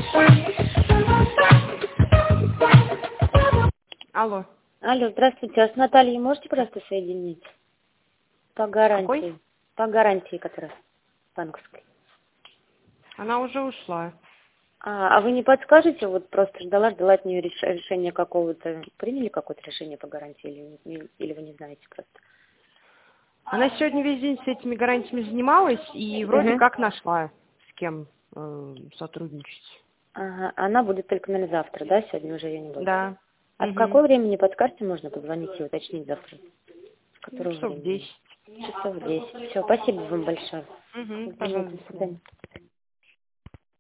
Алло. Алло, здравствуйте. А с Натальей можете просто соединить? По гарантии. Какой? По гарантии, которая банковской. Она уже ушла. А вы не подскажете? Вот просто ждала от нее решения какого-то. Приняли какое-то решение по гарантии или вы не знаете просто? Она сегодня весь день с этими гарантиями занималась и вроде как нашла, с кем сотрудничать. Ага, она будет только, наверное, завтра, да? Сегодня уже ее не будет. Да. А в какое время, не подскажете, можно позвонить и уточнить завтра? С которого Часов времени? 10. Часов 10. Все, спасибо вам большое. Угу, Извините, пожалуйста. до свидания.